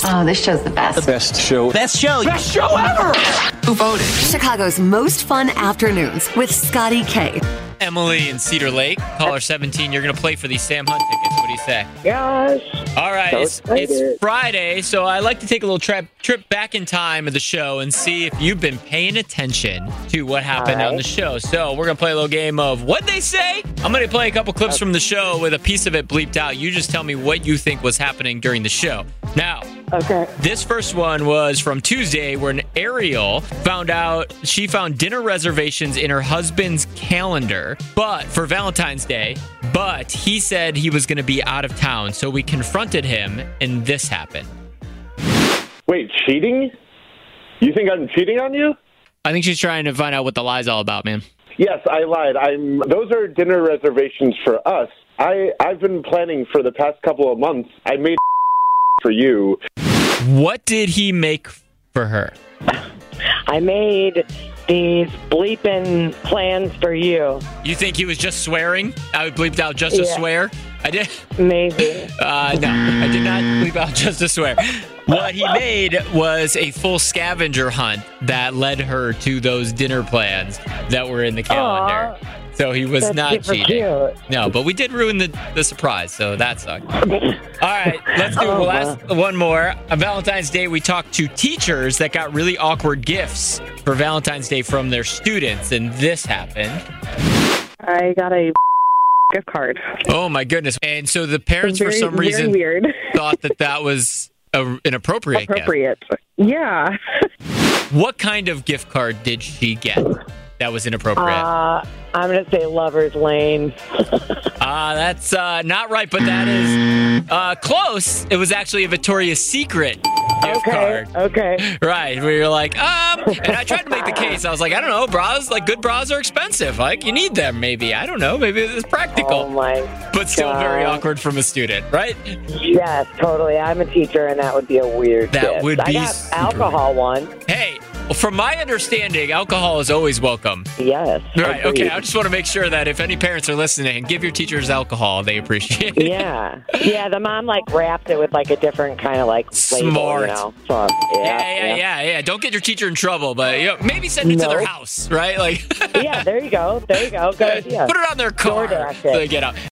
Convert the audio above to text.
Oh, this show's the best. Best show. Best show. Best show ever! Who voted? Chicago's most fun afternoons with Scotty K. Emily in Cedar Lake, caller 17. You're going to play for these Sam Hunt tickets. What do you say? Gosh. All right, So it's Friday, so I like to take a little trip back in time of the show and see if you've been paying attention to what happened on the show. So we're going to play a little game of What'd They Say? I'm going to play a couple clips from the show with a piece of it bleeped out. You just tell me what you think was happening during the show. Now, this first one was from Tuesday where an Ariel found out she found dinner reservations in her husband's calendar, but for Valentine's Day, but he said he was going to be out of town. So we confronted him and this happened. Wait, cheating? You think I'm cheating on you? I think she's trying to find out what the lie's all about, man. Yes, I lied. Those are dinner reservations for us. I've been planning for the past couple of months. I made for you. What did he make for her? I made these bleeping plans for you. You think he was just swearing? I bleeped out just to swear? I did? Maybe. No, I did not bleep out just to swear. What he made was a full scavenger hunt that led her to those dinner plans that were in the calendar. Aww. So he was not cheating. Cute. No, but we did ruin the surprise, so that sucked. All right, let's do one more. On Valentine's Day, we talked to teachers that got really awkward gifts for Valentine's Day from their students, and this happened. I got a gift card. Oh, my goodness. And so the parents, for some reason, thought that was an appropriate gift. Yeah. What kind of gift card did she get that was inappropriate? I'm going to say Lover's Lane. That's not right, but that is close. It was actually a Victoria's Secret gift card. Okay. Right. We were like, and I tried to make the case. I was like, I don't know, bras, like good bras are expensive. Like you need them maybe. I don't know. Maybe it's practical. Oh my But still God. very awkward from a student, right? Yes, totally. I'm a teacher, and that would be a weird gift. Would be I got alcohol one. Hey, from my understanding, alcohol is always welcome. Yes. Right. Agreed. Okay. I just want to make sure that if any parents are listening, give your teachers alcohol. They appreciate it. Yeah. Yeah, the mom, wrapped it with, a different kind of, label, Smart. you know? So, Yeah. Don't get your teacher in trouble, but maybe send it to their house, right? Yeah, there you go. Good idea. Put it on their car DoorDash so they get out.